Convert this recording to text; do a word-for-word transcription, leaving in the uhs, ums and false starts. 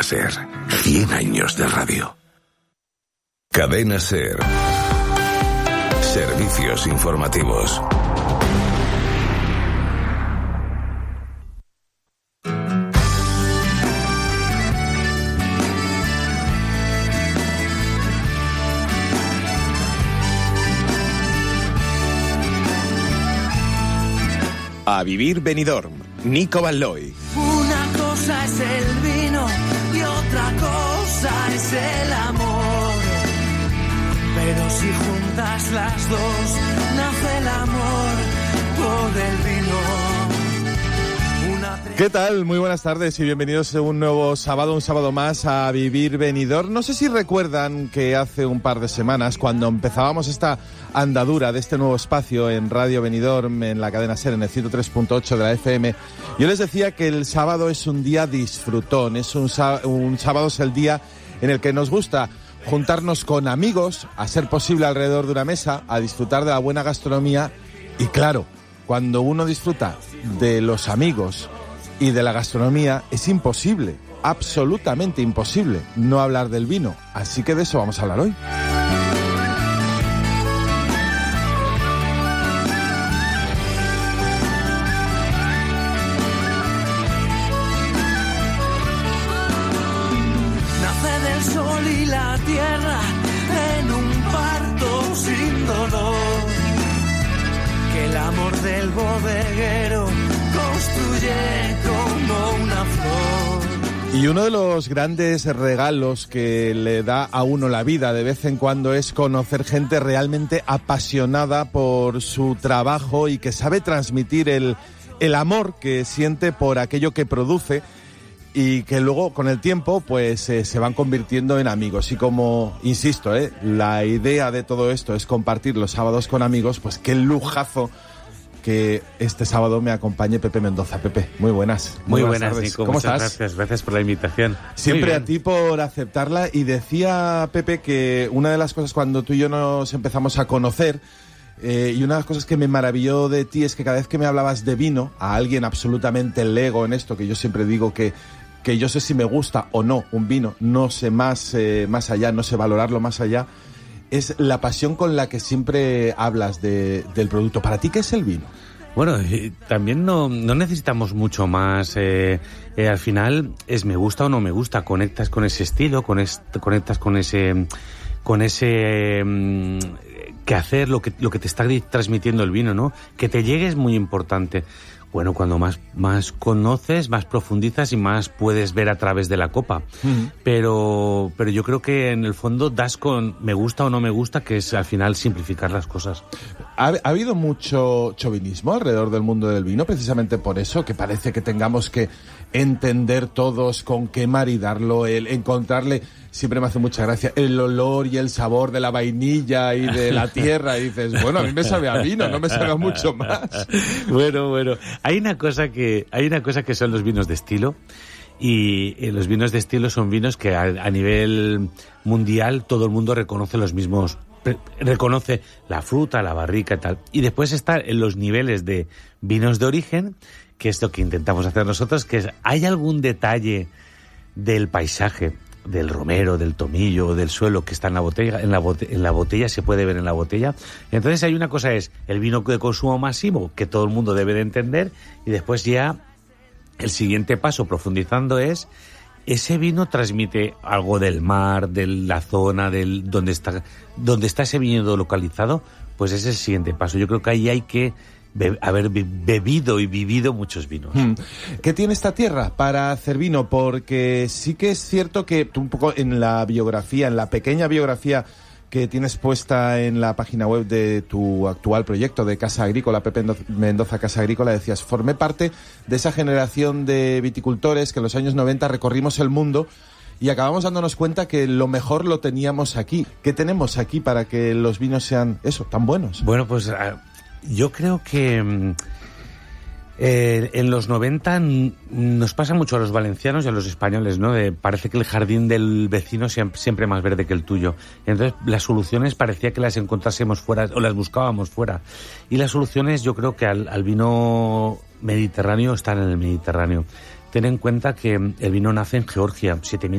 SER. cien años de radio. Cadena SER. Servicios informativos. A vivir Benidorm, Nico Balloy. Una cosa es el vino y otra cosa es el amor. Pero si juntas las dos, nace el amor por el vino. Una... ¿Qué tal? Muy buenas tardes y bienvenidos a un nuevo sábado, un sábado más a Vivir Benidorm. No sé si recuerdan que hace un par de semanas, cuando empezábamos esta andadura de este nuevo espacio en Radio Benidorm, en la cadena SER, en el ciento tres punto ocho de la F M, yo les decía que el sábado es un día disfrutón, es un, un sábado es el día en el que nos gusta juntarnos con amigos, a ser posible alrededor de una mesa, a disfrutar de la buena gastronomía y claro, cuando uno disfruta de los amigos y de la gastronomía, es imposible, absolutamente imposible, no hablar del vino. Así que de eso vamos a hablar hoy. Nace del sol y la tierra en un parto sin dolor. Que el amor del bodeguero construye como una flor. Y uno de los grandes regalos que le da a uno la vida de vez en cuando es conocer gente realmente apasionada por su trabajo y que sabe transmitir el, el amor que siente por aquello que produce y que luego con el tiempo pues eh, se van convirtiendo en amigos. Y como, insisto, eh, la idea de todo esto es compartir los sábados con amigos, pues qué lujazo que este sábado me acompañe Pepe Mendoza. Pepe, muy buenas. Muy, muy buenas, buenas, Nico. ¿Cómo estás? Gracias, gracias por la invitación. Siempre a ti por aceptarla. Y decía Pepe que una de las cosas cuando tú y yo nos empezamos a conocer, eh, y una de las cosas que me maravilló de ti es que cada vez que me hablabas de vino, a alguien absolutamente lego en esto, que yo siempre digo que que yo sé si me gusta o no un vino, no sé más, eh, más allá, no sé valorarlo más allá, es la pasión con la que siempre hablas de, del producto. ¿Para ti qué es el vino? Bueno, eh, también no, no necesitamos mucho más. Eh, eh, al final es me gusta o no me gusta. Conectas con ese estilo, con es, conectas con ese, con ese mm, quehacer, lo que, lo que te está transmitiendo el vino, ¿no? Que te llegue es muy importante. Bueno, cuando más, más conoces, más profundizas y más puedes ver a través de la copa. Uh-huh. Pero, pero yo creo que en el fondo das con me gusta o no me gusta, que es al final simplificar las cosas. ¿Ha, ha habido mucho chauvinismo alrededor del mundo del vino? Precisamente por eso, que parece que tengamos que entender todos con qué maridarlo, el encontrarle... Siempre me hace mucha gracia el olor y el sabor de la vainilla y de la tierra. Y dices, bueno, a mí me sabe a vino, no me sabe a mucho más. Bueno, bueno. Hay una cosa que, hay una cosa que son los vinos de estilo. Y eh, los vinos de estilo son vinos que a, a nivel mundial todo el mundo reconoce los mismos, re, reconoce la fruta, la barrica y tal. Y después están en los niveles de vinos de origen, que es lo que intentamos hacer nosotros, que es, ¿hay algún detalle del paisaje, del romero, del tomillo, del suelo que está en la botella, en la botella, en la botella se puede ver en la botella? Entonces hay una cosa, es el vino de consumo máximo, que todo el mundo debe de entender, y después ya el siguiente paso, profundizando, es ese vino transmite algo del mar, de la zona, del donde está, donde está ese viñedo localizado, pues ese es el siguiente paso. Yo creo que ahí hay que Be- haber bebido y vivido muchos vinos. ¿Qué tiene esta tierra para hacer vino? Porque sí que es cierto que tú un poco en la biografía, en la pequeña biografía que tienes puesta en la página web de tu actual proyecto de Casa Agrícola, Pepe Mendoza Casa Agrícola, decías, formé parte de esa generación de viticultores que en los años noventa recorrimos el mundo y acabamos dándonos cuenta que lo mejor lo teníamos aquí. ¿Qué tenemos aquí para que los vinos sean, eso, tan buenos? Bueno, pues yo creo que eh, en los noventa nos pasa mucho a los valencianos y a los españoles, ¿no? De, parece que el jardín del vecino sea siempre más verde que el tuyo. Entonces las soluciones parecía que las encontrásemos fuera o las buscábamos fuera. Y las soluciones yo creo que al, al vino mediterráneo están en el Mediterráneo. Ten en cuenta que el vino nace en Georgia, siete mil